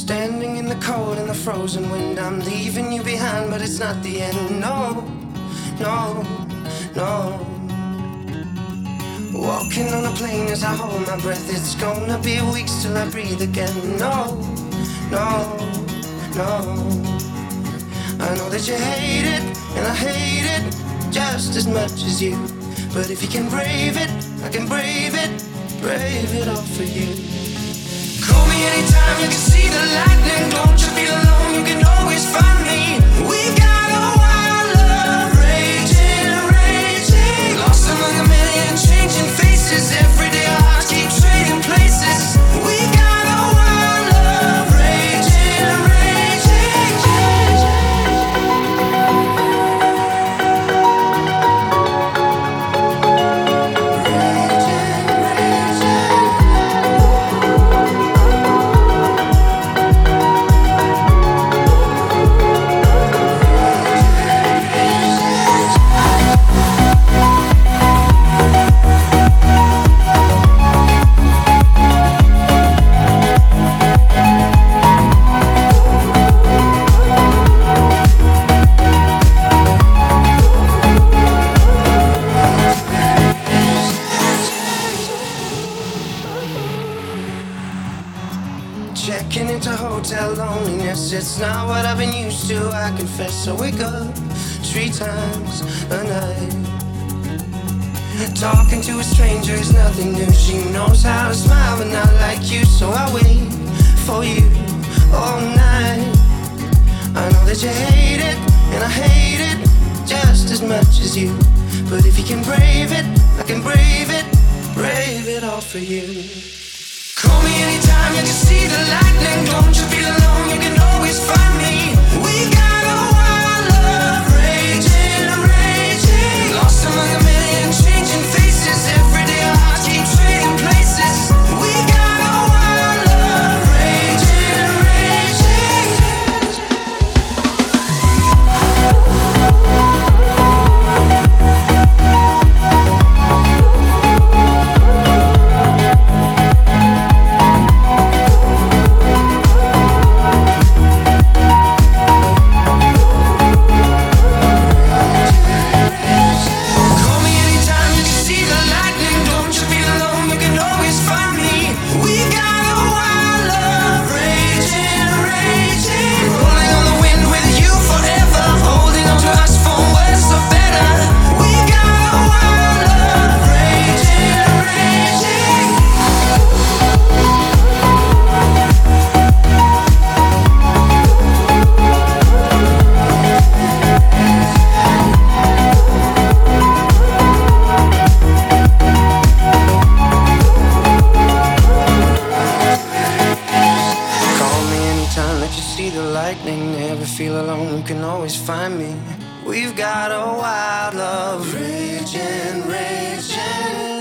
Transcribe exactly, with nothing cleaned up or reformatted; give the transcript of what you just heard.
Standing in the cold and the frozen wind, I'm leaving you behind, but it's not the end. No, no, no. Walking on a plane as I hold my breath. It's gonna be weeks till I breathe again. No, no, no. I know that you hate it, and I hate it just as much as you. But if you can brave it, I can brave it, brave it all for you. Call me anytime, you can see the lightning. Don't you feel alone, you can always find me. We got a wild love, raging, raging. Lost among a million changing faces. Every day our hearts keep trading places. We got a wild love, raging, raging, raging. Checking into hotel loneliness, it's not what I've been used to, I confess. I wake up three times a night. Talking to a stranger is nothing new. She knows how to smile but not like you. So I wait for you all night. I know that you hate it, and I hate it just as much as you. But if you can brave it, I can brave it, brave it all for you. Call me anytime, you can see the lightning. Don't you feel alone, you can always find me. We got a wild love, raging, raging. Lost among a million changing faces. Every day our hearts keep trading places. We got a wild love, raging, raging. Never feel alone, you can always find me. We've got a wild love, raging, raging.